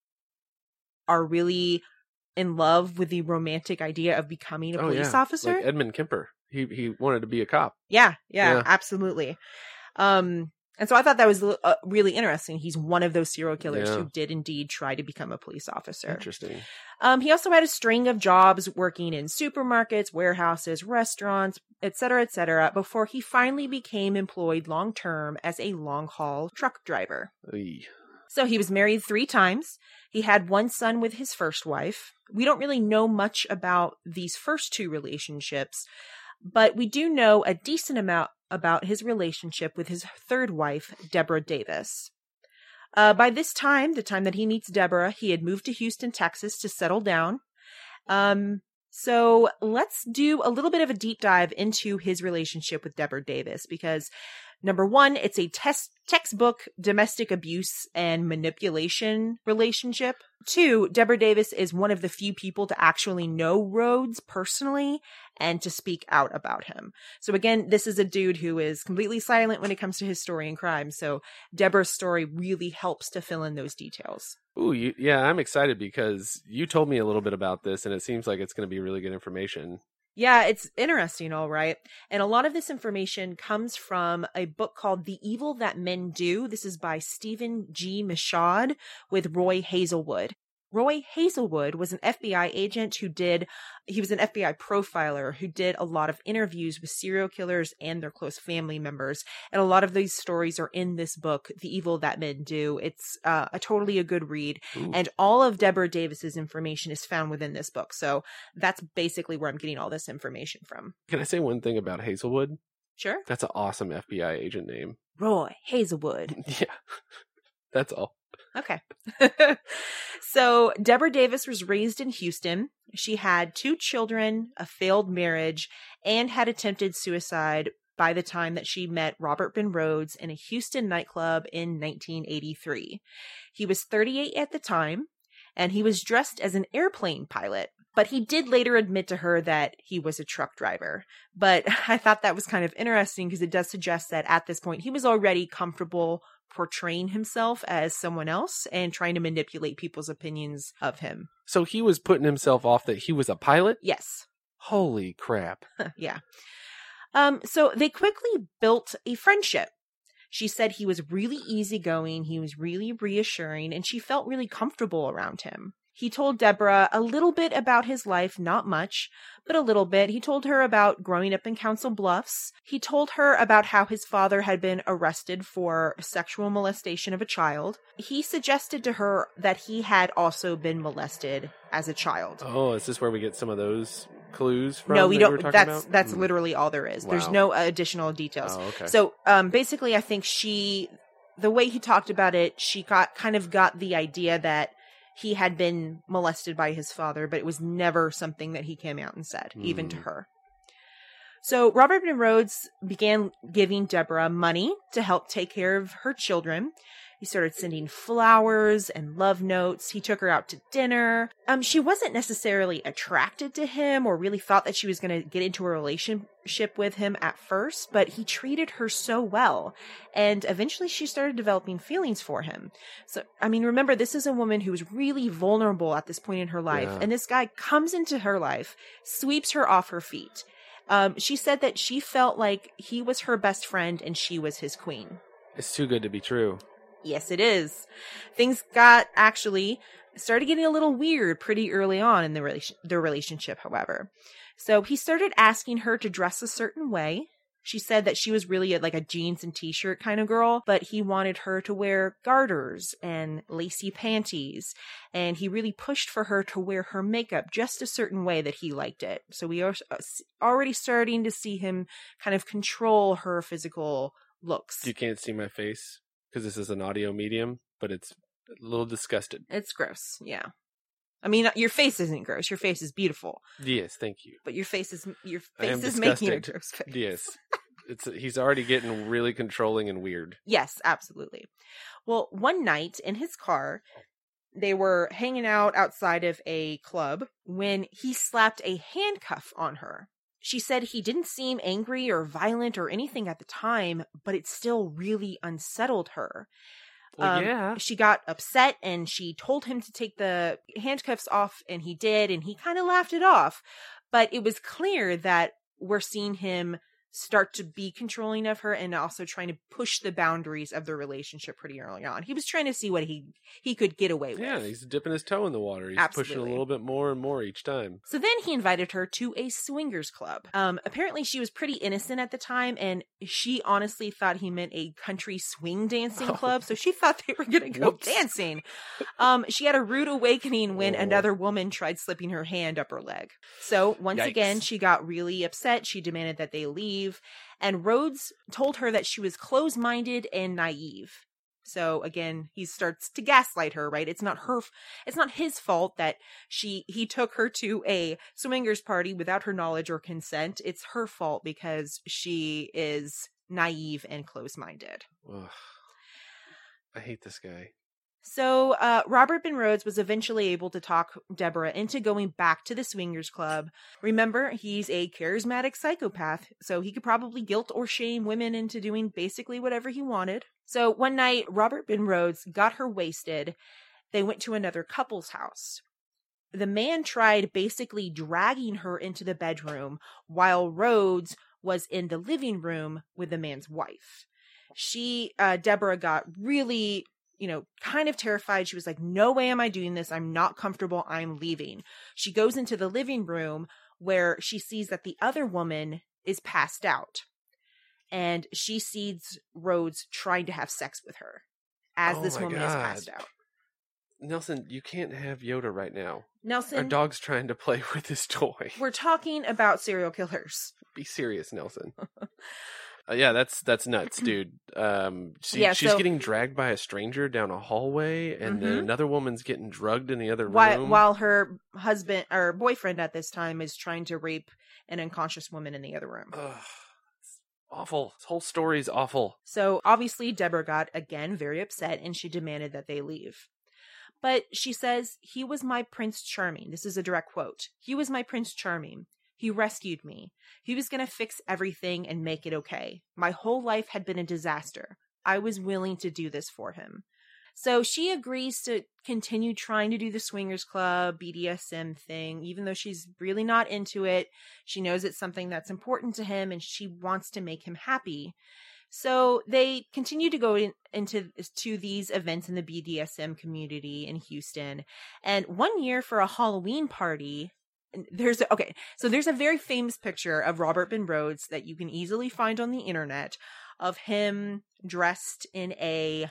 are really in love with the romantic idea of becoming a oh, police yeah. officer. Like Edmund Kemper. He he wanted to be a cop. Yeah, yeah, Yeah. absolutely. Um, and so I thought that was uh, really interesting. He's one of those serial killers Yeah. who did indeed try to become a police officer. Interesting. Um, he also had a string of jobs working in supermarkets, warehouses, restaurants, et cetera, et cetera, before he finally became employed long term as a long haul truck driver. Oy. So he was married three times. He had one son with his first wife. We don't really know much about these first two relationships, but we do know a decent amount about his relationship with his third wife, Deborah Davis. Uh, by this time, the time that he meets Deborah, he had moved to Houston, Texas to settle down. Um, so let's do a little bit of a deep dive into his relationship with Deborah Davis, because number one, it's a test textbook domestic abuse and manipulation relationship. Two, Deborah Davis is one of the few people to actually know Rhodes personally and to speak out about him. So again, this is a dude who is completely silent when it comes to his story and crime. So Deborah's story really helps to fill in those details. Ooh, you, yeah, I'm excited because you told me a little bit about this, and it seems like it's going to be really good information. Yeah, it's interesting, all right. And a lot of this information comes from a book called The Evil That Men Do. This is by Stephen G. Michaud with Roy Hazelwood. Roy Hazelwood was an F B I agent who did, he was an F B I profiler who did a lot of interviews with serial killers and their close family members. And a lot of these stories are in this book, The Evil That Men Do. It's uh, a totally a good read. Ooh. And all of Deborah Davis's information is found within this book. So that's basically where I'm getting all this information from. Can I say one thing about Hazelwood? Sure. That's an awesome F B I agent name. Roy Hazelwood. Yeah, that's all. Okay. So Deborah Davis was raised in Houston. She had two children, a failed marriage, and had attempted suicide by the time that she met Robert Ben Rhodes in a Houston nightclub in nineteen eighty-three. He was thirty-eight at the time, and he was dressed as an airplane pilot. But he did later admit to her that he was a truck driver. But I thought that was kind of interesting because it does suggest that at this point he was already comfortable portraying himself as someone else and trying to manipulate people's opinions of him. So he was putting himself off that he was a pilot? Yes. Holy crap. Yeah. Um, so they quickly built a friendship. She said he was really easygoing, he was really reassuring, and she felt really comfortable around him. He told Deborah a little bit about his life, not much, but a little bit. He told her about growing up in Council Bluffs. He told her about how his father had been arrested for sexual molestation of a child. He suggested to her that he had also been molested as a child. Oh, is this where we get some of those clues from? No, we that you were don't. talking That's about? that's Hmm. literally all there is. There's Wow. no additional details. Oh, okay. So, um, basically, I think she, the way he talked about it, she got kind of got the idea that he had been molested by his father, but it was never something that he came out and said, mm. even to her. So Robert Ben Rhodes began giving Deborah money to help take care of her children. He started sending flowers and love notes. He took her out to dinner. Um, she wasn't necessarily attracted to him or really thought that she was going to get into a relationship with him at first, but he treated her so well. And eventually she started developing feelings for him. So, I mean, remember, this is a woman who was really vulnerable at this point in her life. Yeah. And this guy comes into her life, sweeps her off her feet. Um, she said that she felt like he was her best friend and she was his queen. It's too good to be true. Yes, it is. Things got actually started getting a little weird pretty early on in the relation their relationship, however. So he started asking her to dress a certain way. She said that she was really a, like a jeans and t-shirt kind of girl, but he wanted her to wear garters and lacy panties. And he really pushed for her to wear her makeup just a certain way that he liked it. So we are already starting to see him kind of control her physical looks. You can't see my face because this is an audio medium, but it's a little disgusted. It's gross, yeah. I mean, your face isn't gross. Your face is beautiful. Yes, thank you. But your face is your I am face is making a disgusted. gross face. Yes. It's he's already getting really controlling and weird. Yes, absolutely. Well, one night in his car, they were hanging out outside of a club when he slapped a handcuff on her. She said he didn't seem angry or violent or anything at the time, but it still really unsettled her. Well, um, yeah. She got upset and she told him to take the handcuffs off, and he did, and he kind of laughed it off. But it was clear that we're seeing him start to be controlling of her and also trying to push the boundaries of the relationship pretty early on. He was trying to see what he he could get away with. Yeah, he's dipping his toe in the water. He's Absolutely. pushing a little bit more and more each time. So then he invited her to a swingers club. Um, apparently she was pretty innocent at the time, and she honestly thought he meant a country swing dancing Oh. club. So she thought they were going to go Whoops. dancing. Um, she had a rude awakening when Oh. another woman tried slipping her hand up her leg. So once Yikes. again, she got really upset. She demanded that they leave. And Rhodes told her that she was close-minded and naive. So again, he starts to gaslight her, right? It's not her, it's not his fault that she, he took her to a swingers party without her knowledge or consent. It's her fault because she is naive and close-minded. Ugh. I hate this guy. So uh, Robert Ben Rhodes was eventually able to talk Deborah into going back to the swingers club. Remember, he's a charismatic psychopath, so he could probably guilt or shame women into doing basically whatever he wanted. So one night, Robert Ben Rhodes got her wasted. They went to another couple's house. The man tried basically dragging her into the bedroom while Rhodes was in the living room with the man's wife. She, uh, Deborah got really... you know, kind of terrified. She was like, no way am I doing this. I'm not comfortable. I'm leaving. She goes into the living room where she sees that the other woman is passed out. And she sees Rhodes trying to have sex with her as Oh this my woman is God. passed out. Nelson, you can't have Yoda right now. Our Nelson, dog's trying to play with his toy. we're talking about serial killers. Be serious, Nelson. Uh, yeah, that's that's nuts, dude. Um, she, Yeah, she's so- getting dragged by a stranger down a hallway, and then Mhm. another woman's getting drugged in the other While, room. while her husband or boyfriend at this time is trying to rape an unconscious woman in the other room. Ugh, it's awful. This whole story's awful. So obviously Deborah got, again, very upset and she demanded that they leave. But she says, he was my Prince Charming. This is a direct quote. He was my Prince Charming. He rescued me. He was going to fix everything and make it okay. My whole life had been a disaster. I was willing to do this for him. So she agrees to continue trying to do the swingers club, B D S M thing, even though she's really not into it. She knows it's something that's important to him and she wants to make him happy. So they continue to go in, into to these events in the B D S M community in Houston. And one year for a Halloween party, there's a, okay, so there's a very famous picture of Robert Ben Rhodes that you can easily find on the internet of him dressed in a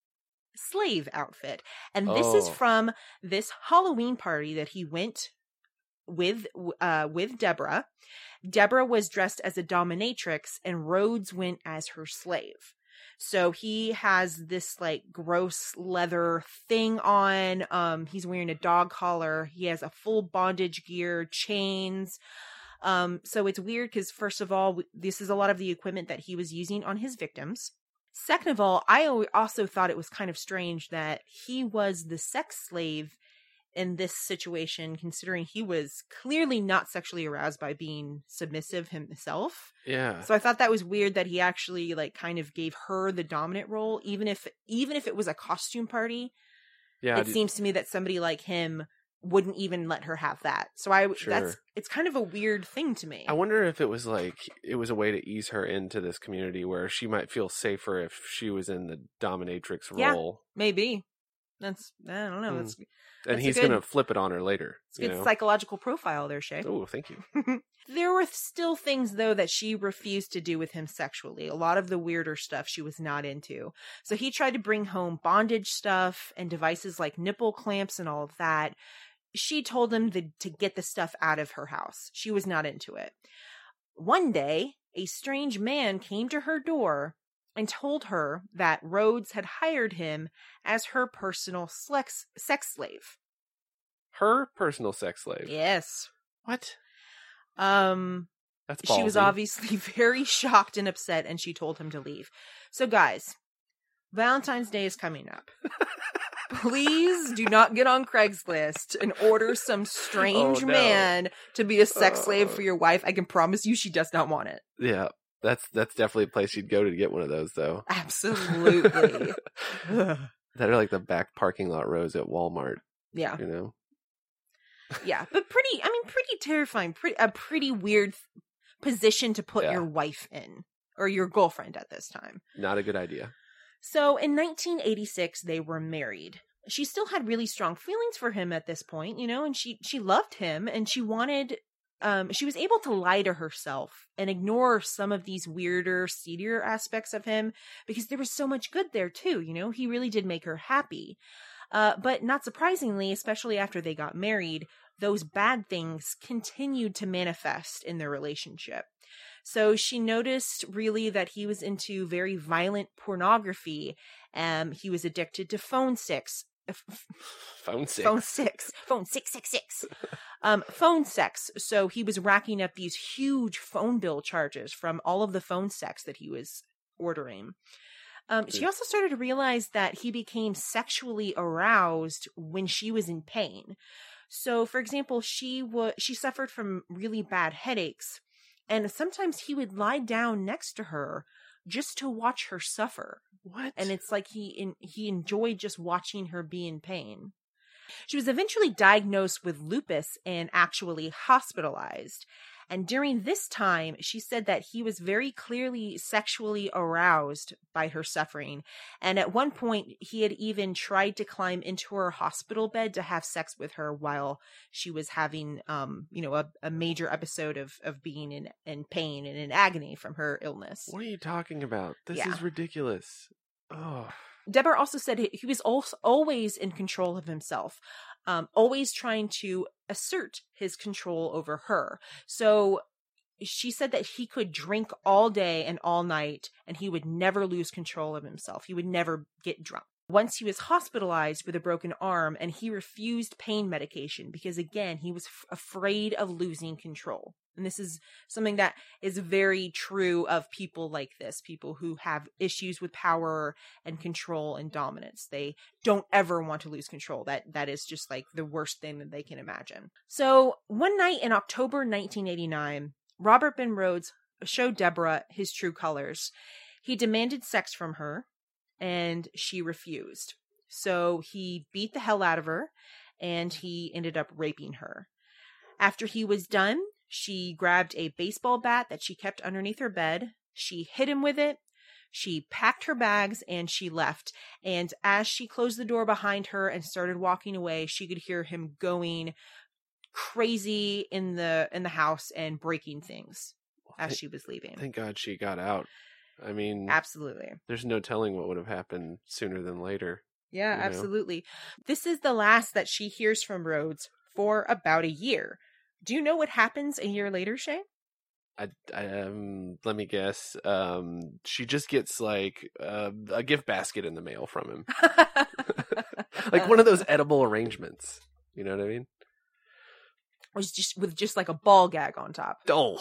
slave outfit. And this is Oh. from this Halloween party that he went with uh with Deborah. Deborah was dressed as a dominatrix and Rhodes went as her slave. So he has this like gross leather thing on. Um, he's wearing a dog collar. He has a full bondage gear, chains. Um, so it's weird because first of all, this is a lot of the equipment that he was using on his victims. Second of all, I also thought it was kind of strange that he was the sex slave in this situation, considering he was clearly not sexually aroused by being submissive himself. Yeah. So I thought that was weird that he actually like kind of gave her the dominant role, even if even if it was a costume party. yeah. It d- seems to me that somebody like him wouldn't even let her have that. So I Sure. that's it's kind of a weird thing to me. I wonder if it was like it was a way to ease her into this community where she might feel safer if she was in the dominatrix Yeah. role. Maybe that's I don't know. Hmm. That's, And That's a he's good- gonna flip it on her later. it's a you good know? psychological profile there, Shay. Oh, thank you. There were still things, though, that she refused to do with him sexually. A lot of the weirder stuff she was not into. So he tried to bring home bondage stuff and devices like nipple clamps and all of that. She told him the, to get the stuff out of her house. She was not into it. One day, a strange man came to her door and told her that Rhodes had hired him as her personal sex, sex slave. Her personal sex slave. Yes. What? Um... That's She was ballsy. obviously very shocked and upset, and she told him to leave. So, guys, Valentine's Day is coming up. Please do not get on Craigslist and order some strange Oh, no. man to be a sex Uh. slave for your wife. I can promise you she does not want it. Yeah. That's that's definitely a place you'd go to get one of those, though. Absolutely. Ugh. That are like the back parking lot rows at Walmart. Yeah. You know. Yeah. But pretty, I mean, pretty terrifying. Pretty, a pretty weird, position to put Yeah. your wife in, or your girlfriend at this time. Not a good idea. So in nineteen eighty-six, they were married. She still had really strong feelings for him at this point, you know, and she, she loved him, and she wanted, um, she was able to lie to herself and ignore some of these weirder, seedier aspects of him, because there was so much good there too, you know, he really did make her happy. Uh, but not surprisingly, especially after they got married, those bad things continued to manifest in their relationship. So she noticed really that he was into very violent pornography. Um, he was addicted to phone sex. Phone sex. Phone six. Phone six six six. Um, phone sex. So he was racking up these huge phone bill charges from all of the phone sex that he was ordering. Um, she also started to realize that he became sexually aroused when she was in pain. So, for example, she wa- she suffered from really bad headaches, and sometimes he would lie down next to her just to watch her suffer. What? And it's like he in- he enjoyed just watching her be in pain. She was eventually diagnosed with lupus and actually hospitalized. And during this time, she said that he was very clearly sexually aroused by her suffering. And at one point, he had even tried to climb into her hospital bed to have sex with her while she was having, um, you know, a, a major episode of, of being in, in pain and in agony from her illness. What are you talking about? This Yeah. is ridiculous. Oh. Deborah also said he he was also always in control of himself, um, always trying to assert his control over her. So she said that he could drink all day and all night, and he would never lose control of himself. He would never get drunk. Once he was hospitalized with a broken arm, and he refused pain medication because, again, he was f- afraid of losing control. And this is something that is very true of people like this, people who have issues with power and control and dominance. They don't ever want to lose control. That that is just like the worst thing that they can imagine. So one night in October nineteen eighty-nine, Robert Ben Rhodes showed Deborah his true colors. He demanded sex from her, and she refused. So he beat the hell out of her, and he ended up raping her. After he was done, she grabbed a baseball bat that she kept underneath her bed. She hit him with it. She packed her bags and she left. And as she closed the door behind her and started walking away, she could hear him going crazy in the in the house and breaking things as Thank- she was leaving. Thank God she got out. I mean, Absolutely. there's no telling what would have happened sooner than later. Yeah, you know? absolutely. This is the last that she hears from Rhodes for about a year. Do you know what happens a year later, Shay? I, I um, let me guess. Um, she just gets like uh, a gift basket in the mail from him, like one of those edible arrangements. You know what I mean? was just with just like a ball gag on top. Oh,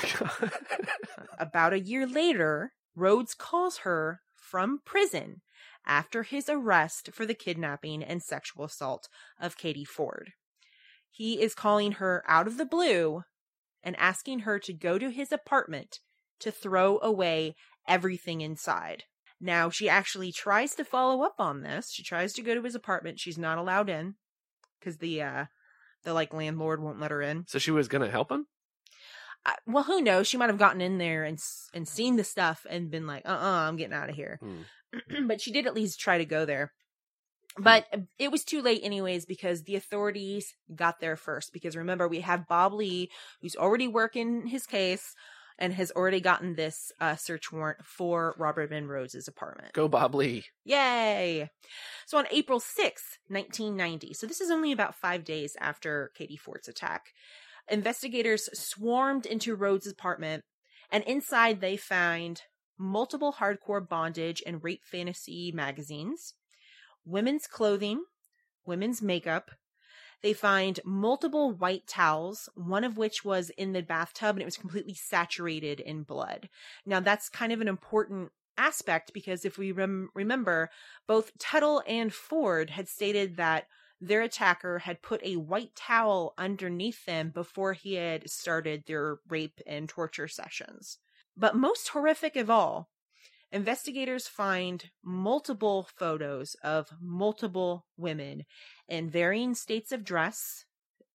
About a year later, Rhodes calls her from prison after his arrest for the kidnapping and sexual assault of Katie Ford. He is calling her out of the blue and asking her to go to his apartment to throw away everything inside. Now, she actually tries to follow up on this. She tries to go to his apartment. She's not allowed in because the, uh, the like landlord won't let her in. so she was gonna help him? Uh, well, who knows? She might have gotten in there and and seen the stuff and been like, uh-uh, I'm getting out of here. Hmm. But she did at least try to go there. But it was too late anyways because the authorities got there first. Because remember, we have Bob Lee, who's already working his case and has already gotten this uh, search warrant for Robert Ben Rhodes' apartment. Go Bob Lee. Yay! So on April sixth, nineteen ninety, so this is only about five days after Katie Ford's attack, investigators swarmed into Rhodes' apartment, and inside they found multiple hardcore bondage and rape fantasy magazines, women's clothing, women's makeup. They find multiple white towels, one of which was in the bathtub and it was completely saturated in blood. Now that's kind of an important aspect because if we rem- remember, both Tuttle and Ford had stated that their attacker had put a white towel underneath them before he had started their rape and torture sessions. But most horrific of all, investigators find multiple photos of multiple women in varying states of dress,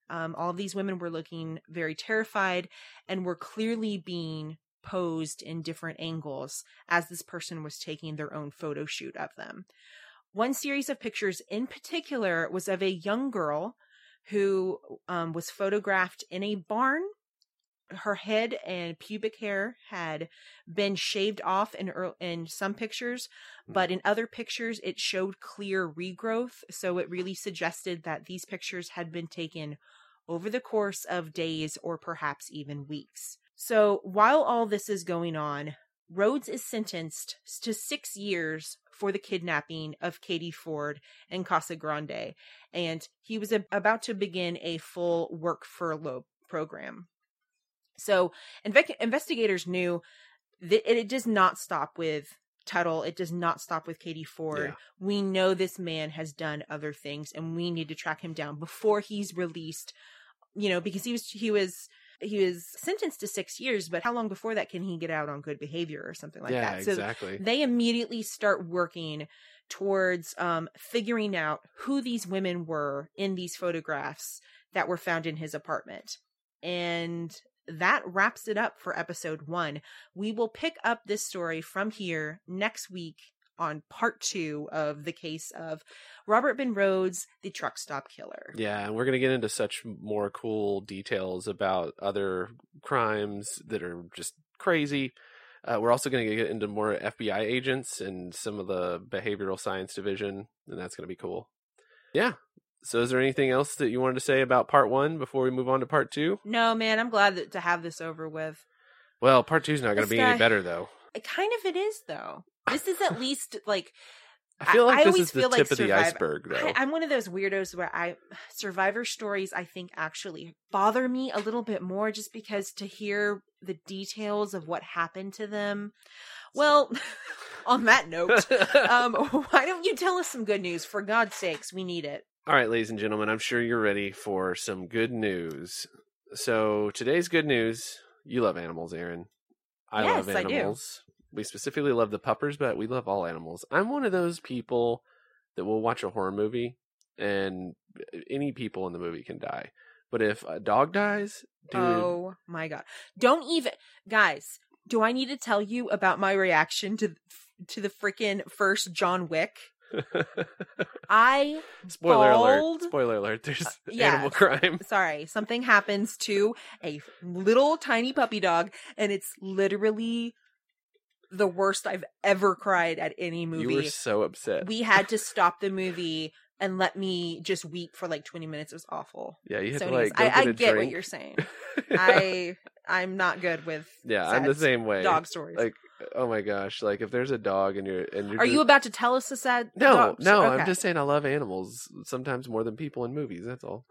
Um, all of these women were looking very terrified and were clearly being posed in different angles as this person was taking their own photo shoot of them. One series of pictures in particular was of a young girl who um, was photographed in a barn. Her head and pubic hair had been shaved off in, in some pictures, but in other pictures it showed clear regrowth. So it really suggested that these pictures had been taken over the course of days or perhaps even weeks. So while all this is going on, Rhodes is sentenced to six years for the kidnapping of Katie Ford in Casa Grande, and he was a- about to begin a full work furlough program. So inve- investigators knew that it, it does not stop with Tuttle. It does not stop with Katie Ford. Yeah. We know this man has done other things, and we need to track him down before he's released. You know, because he was he was he was sentenced to six years, but how long before that can he get out on good behavior or something like yeah, that? So exactly. they immediately start working towards um, figuring out who these women were in these photographs that were found in his apartment. And that wraps it up for episode one. We will pick up this story from here next week on part two of the case of Robert Ben Rhodes, the truck stop killer. Yeah, and we're going to get into such more cool details about other crimes that are just crazy. Uh, we're also going to get into more F B I agents and some of the behavioral science division, and that's going to be cool. Yeah. So is there anything else that you wanted to say about part one before we move on to part two? No, man, I'm glad that, to have this over with. Well, part two is not going to be guy, any better, though. Kind of it is, though. This is at least, like... I feel like I, this I is the feel tip like of the Survivor, iceberg, though. I, I'm one of those weirdos where I... Survivor stories, I think, actually bother me a little bit more just because to hear the details of what happened to them... Well, on that note, um, why don't you tell us some good news? For God's sakes, we need it. All right, ladies and gentlemen, I'm sure you're ready for some good news. So today's good news, you love animals, Aaron. I Yes, love I do. animals. We specifically love the puppers, but we love all animals. I'm one of those people that will watch a horror movie and any people in the movie can die. But if a dog dies, dude. Oh my God. Don't even, guys, do I need to tell you about my reaction to to the freaking first John Wick? I Spoiler bawled. alert. Spoiler alert. There's Uh, yeah. animal crime. Sorry, something happens to a little tiny puppy dog, and it's literally the worst I've ever cried at any movie. You were so upset. We had to stop the movie and let me just weep for like twenty minutes. It was awful. Yeah, you had So to anyways, like go I, get I a get drink. what you're saying. I I'm not good with yeah, sad I'm the same way. dog stories. Like, oh my gosh, like if there's a dog and you're and you're Are just... you about to tell us a sad No, dog no, okay. I'm just saying I love animals sometimes more than people in movies, that's all.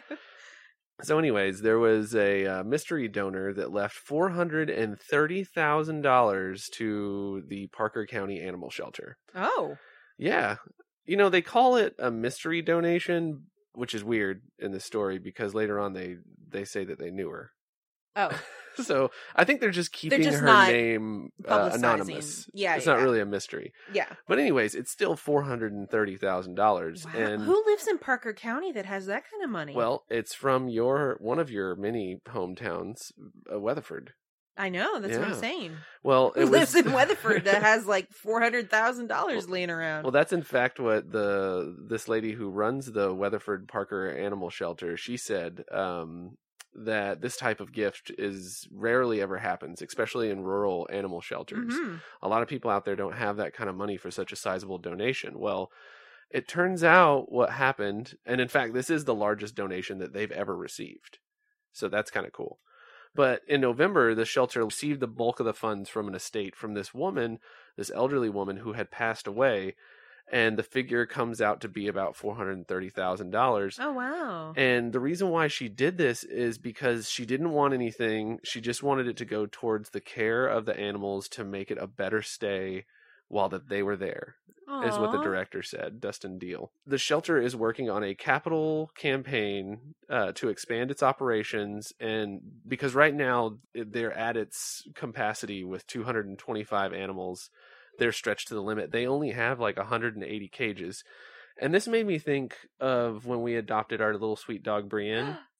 So anyways, there was a uh, mystery donor that left four hundred thirty thousand dollars to the Parker County Animal Shelter. Oh. Yeah. You know, they call it a mystery donation, which is weird in the story because later on they, they say that they knew her. Oh. So I think they're just keeping just her not name uh, publicizing. anonymous. Yeah, It's yeah. not really a mystery. Yeah. But anyways, it's still four hundred thirty thousand dollars. Wow. And Who lives in Parker County that has that kind of money? well, it's from your one of your many hometowns, uh, Weatherford. I know, that's what I'm Yeah. saying. Well, Who it lives was in Weatherford that has like four hundred thousand dollars laying around? Well, that's in fact what the this lady who runs the Weatherford Parker Animal Shelter, she said um, that this type of gift is rarely ever happens, especially in rural animal shelters. Mhm. A lot of people out there don't have that kind of money for such a sizable donation. Well, it turns out what happened, and in fact, this is the largest donation that they've ever received. So that's kind of cool. But in November, the shelter received the bulk of the funds from an estate from this woman, this elderly woman who had passed away, and the figure comes out to be about four hundred thirty thousand dollars. Oh, wow. And the reason why she did this is because she didn't want anything. She just wanted it to go towards the care of the animals to make it a better stay while that they were there, is what the Aw. director said, Dustin Deal. The shelter is working on a capital campaign uh, to expand its operations, and because right now they're at its capacity with two hundred twenty-five animals, they're stretched to the limit. They only have like one hundred eighty cages. And this made me think of when we adopted our little sweet dog Brienne,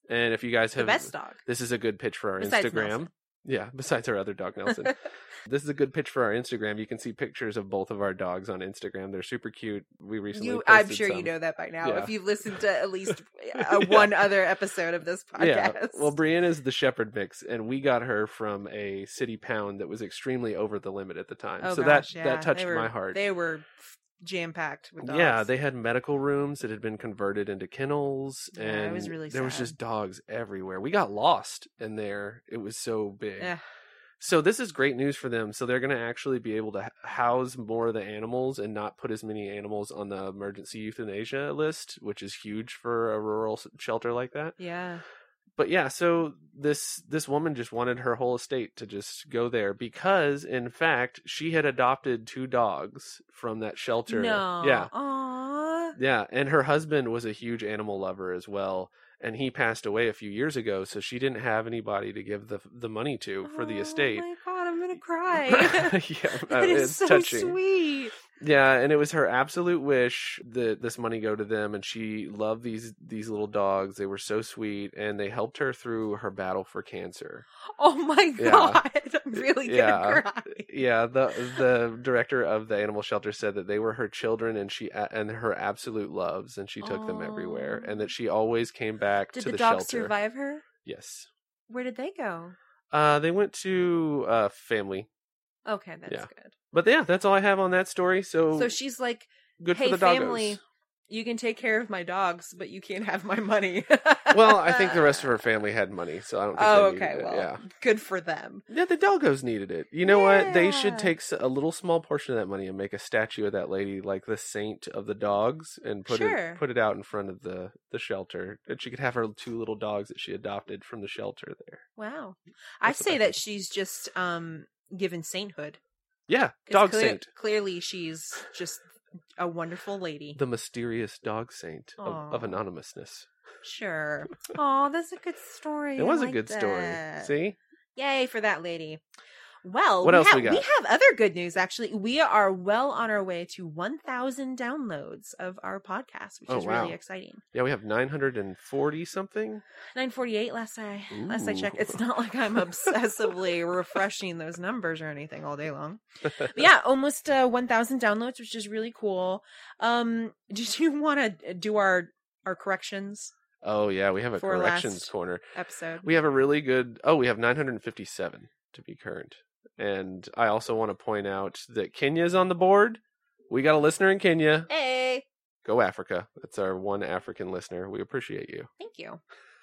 And if you guys The have, best dog. this is a good pitch for our Besides Instagram. Nelson. Yeah, besides our other dog, Nelson. This is a good pitch for our Instagram. You can see pictures of both of our dogs on Instagram. They're super cute. We recently You, posted I'm sure some. you know that by now. Yeah. If you've listened to at least uh, one other episode of this podcast. Yeah. Well, Brianna's the Shepherd mix, and we got her from a city pound that was extremely over the limit at the time. Oh, so gosh, that yeah. that touched They were- my heart. They were jam packed with dogs. Yeah, they had medical rooms that had been converted into kennels, Yeah, and it was really there was sad. just dogs everywhere. We got lost in there. It was so big. Yeah. So this is great news for them. So they're going to actually be able to h- house more of the animals and not put as many animals on the emergency euthanasia list, which is huge for a rural s- shelter like that. Yeah. But yeah, so this this woman just wanted her whole estate to just go there because, in fact, she had adopted two dogs from that shelter. No. Yeah. Aww. Yeah, and her husband was a huge animal lover as well, and he passed away a few years ago, so she didn't have anybody to give the the money to for the estate. Oh my god, I'm gonna cry. Yeah, uh, That is it's so touching. sweet. Yeah, and it was her absolute wish that this money go to them, and she loved these these little dogs. They were so sweet, and they helped her through her battle for cancer. Oh my Yeah. god, I'm really gonna Yeah. cry. Yeah, the the director of the animal shelter said that they were her children and she and her absolute loves, and she took them everywhere, Aw. and that she always came back Did to the, the, dogs shelter. survive her? Yes. Where did they go? Uh, they went to uh family, Okay, that's Yeah. good. but yeah, that's all I have on that story. So, So she's like, good hey, for the doggos. family, you can take care of my dogs, but you can't have my money. Well, I think the rest of her family had money, so I don't think Oh, they okay. needed it. Well, Yeah. good for them. Yeah, the doggos needed it. You know what? They should Yeah. take s- a little small portion of that money and make a statue of that lady, like the saint of the dogs, and put Sure. it put it out in front of the the shelter. And she could have her two little dogs that she adopted from the shelter there. Wow. I That's what say I that think. she's just um given sainthood. Yeah, 'Cause dog clear- saint, Clearly, she's just a wonderful lady. the mysterious dog saint of, of Aw. anonymous. Sure. Oh, that's a good story. It I was a like good story. that. See, Yay for that lady. Well, What we else have, we got? we have other good news, actually. We are well on our way to one thousand downloads of our podcast, which Oh, is wow. really exciting. yeah, we have nine hundred and forty something. nine forty-eight last I last I Ooh. checked. It's not like I'm obsessively refreshing those numbers or anything all day long. But yeah, almost uh, one thousand downloads, which is really cool. Um, did you want to do our our corrections Oh yeah, we have a For corrections last- corner. episode? We have a really good. Oh, we have nine hundred fifty-seven to be current. And I also want to point out that Kenya's on the board. We got a listener in Kenya. Hey, Go Africa. That's our one African listener. We appreciate you. thank you.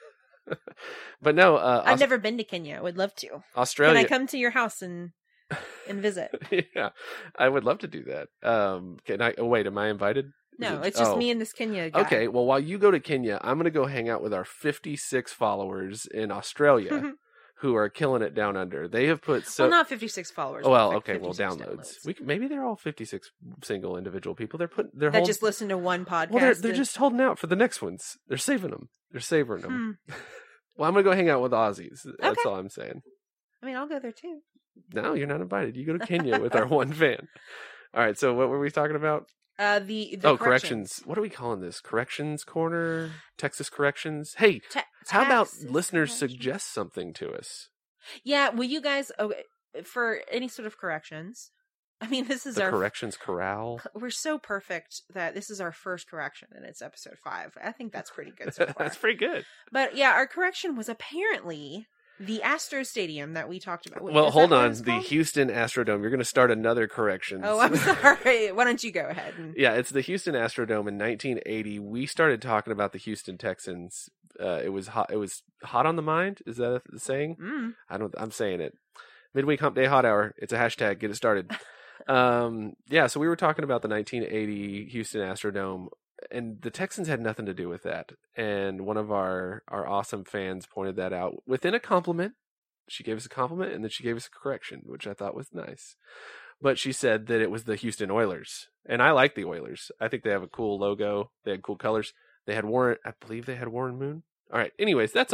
But no, uh, I've Aus- never been to Kenya. I would love to. Can Australia. I come to your house and and visit? Yeah, I would love to do that. Um, can I? Oh, wait, am I invited? Is No, it- it's just oh. me and this Kenya guy. Okay, well, while you go to Kenya, I'm going to go hang out with our fifty-six followers in Australia who are killing it down under. They have put so. well, not fifty-six followers. Oh, well, but okay, well, fifty-six downloads. We can, maybe they're all fifty-six single individual people. They're putting they're that hold- just listen to one podcast. well, they're they're and- just holding out for the next ones. They're saving them. They're savoring them. Hmm. Well, I'm gonna go hang out with Aussies. That's Okay. all I'm saying. I mean, I'll go there too. No, you're not invited. You go to Kenya with our one fan. All right. So what were we talking about? Uh, the, the oh, corrections. What are we calling this? Corrections corner? Texas corrections? Hey, Ta- how about taxes listeners corrections. suggest something to us? Yeah, will you guys okay, for any sort of corrections? I mean, this is The our corrections corral. we're so perfect that this is our first correction and it's episode five. I think that's pretty good so far. That's pretty good. But yeah, our correction was apparently the Astro Stadium that we talked about. Well, Is that hold what on. it's The called? Houston Astrodome. You're going to start another correction. Oh, I'm sorry. Why don't you go ahead? And... Yeah, it's the Houston Astrodome in nineteen eighty. We started talking about the Houston Texans. Uh, it was hot. It was hot on the mind. Is that a saying? Mm. I don't. I'm saying it. Midweek Hump Day Hot Hour. It's a hashtag. Get it started. um, yeah. So we were talking about the nineteen eighty Houston Astrodome, and the Texans had nothing to do with that. And one of our our awesome fans pointed that out within a compliment. She gave us a compliment, and then she gave us a correction, which I thought was nice. But she said that it was the Houston Oilers, and I like the Oilers. I think they have a cool logo. They had cool colors. They had Warren. I believe they had Warren Moon. All right. Anyways, that's all.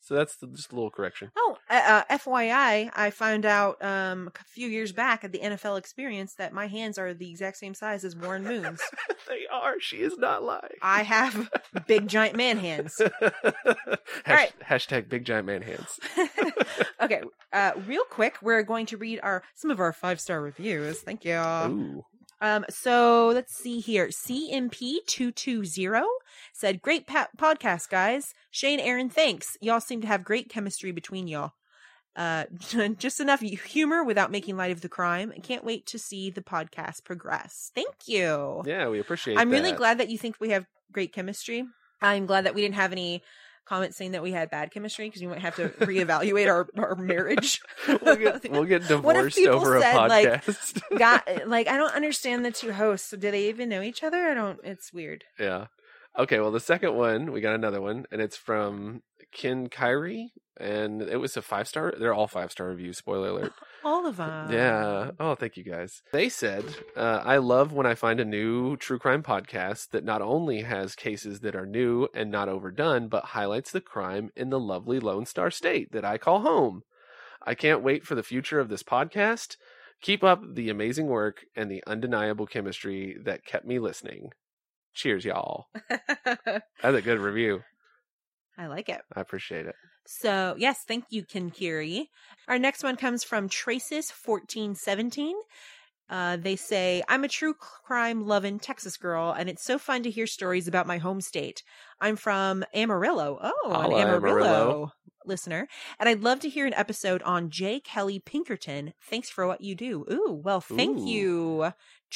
So that's the, just a little correction. Oh, uh, F Y I, I found out um, a few years back at the N F L Experience that my hands are the exact same size as Warren Moon's. They are. She is not lying. I have big giant man hands. Hash- right. Hashtag big giant man hands. Okay, uh, real quick, we're going to read our some of our five star reviews. Thank you. Ooh. Um, so let's see here. C M P two two zero said, great pa- podcast, guys. Shane, Aaron, thanks. Y'all seem to have great chemistry between y'all. Uh, just enough humor without making light of the crime. I can't wait to see the podcast progress. Thank you. Yeah, we appreciate I'm that. really glad that you think we have great chemistry. I'm glad that we didn't have any comments saying that we had bad chemistry, because we might have to reevaluate our, our marriage. we'll, get, we'll get What if divorced people over a said, podcast. like, God, like, I don't understand the two hosts. So do they even know each other? I don't, it's weird. Yeah. Okay, well, the second one, we got another one, and it's from Ken Kyrie, and it was a five-star. They're all five-star reviews, spoiler alert. All of them. Yeah. Oh, thank you guys. They said, uh, I love when I find a new true crime podcast that not only has cases that are new and not overdone, but highlights the crime in the lovely Lone Star State that I call home. I can't wait for the future of this podcast. Keep up the amazing work and the undeniable chemistry that kept me listening. Cheers, y'all. That's a good review. I like it. I appreciate it. So, yes, thank you, Kinkiri. Our next one comes from Traces fourteen seventeen. Uh, they say, I'm a true crime loving Texas girl, and it's so fun to hear stories about my home state. I'm from Amarillo. Oh, an Holla, Amarillo, Amarillo listener. And I'd love to hear an episode on J. Kelly Pinkerton. Thanks for what you do. Ooh, well, thank Ooh. you,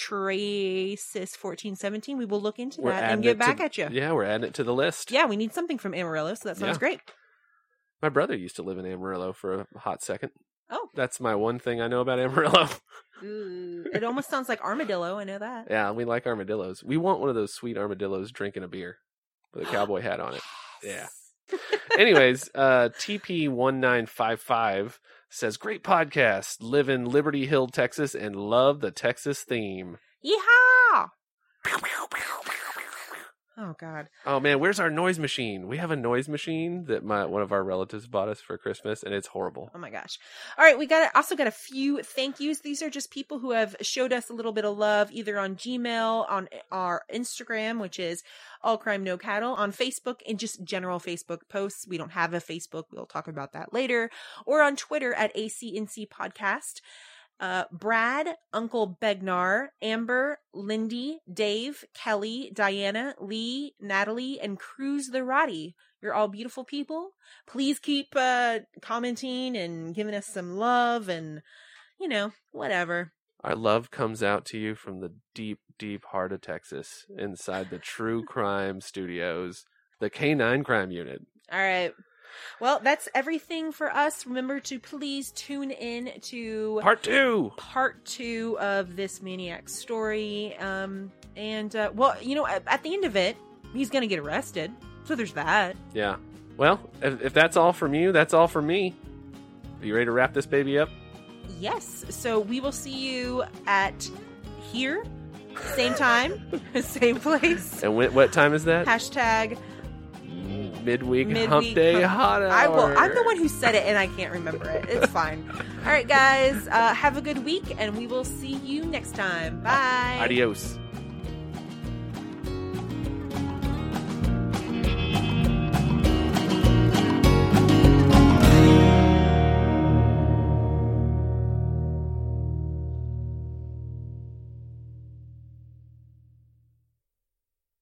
Traces fourteen seventeen. We will look into We're that adding and get it back to- at you. Yeah, we're adding it to the list. Yeah, we need something from Amarillo, so that sounds Yeah. great. My brother used to live in Amarillo for a hot second. Oh. That's my one thing I know about Amarillo. Ooh, it almost sounds like armadillo. I know that. Yeah, we like armadillos. We want one of those sweet armadillos drinking a beer with a cowboy hat on it. Yeah. Anyways, uh, T P one nine five five says, great podcast. Live in Liberty Hill, Texas, and love the Texas theme. Yeehaw! Oh, God. Oh, man, where's our noise machine? We have a noise machine that my one of our relatives bought us for Christmas, and it's horrible. Oh, my gosh. All right, we got also got a few thank yous. These are just people who have showed us a little bit of love, either on Gmail, on our Instagram, which is All Crime No Cattle, on Facebook, and just general Facebook posts. We don't have a Facebook. We'll talk about that later. Or on Twitter at A C N C Podcast. Uh, Brad, Uncle Begnar, Amber, Lindy, Dave, Kelly, Diana, Lee, Natalie, and Cruz the Roddy. You're all beautiful people. Please keep uh, commenting and giving us some love and, you know, whatever. Our love comes out to you from the deep, deep heart of Texas, inside the True Crime Studios, the K nine Crime Unit. All right. Well, that's everything for us. Remember to please tune in to Part two. part two of this maniac story. Um, and, uh, well, you know, at, at the end of it, he's going to get arrested. So there's that. Yeah. Well, if, if that's all from you, that's all from me. Are you ready to wrap this baby up? Yes. So we will see you at here, same time, same place. And when, what time is that? Hashtag Midweek, midweek hump day hump- hot hour. I will. I'm the one who said it, and I can't remember it. It's fine. All right, guys. Uh, have a good week, and we will see you next time. Bye. Adios.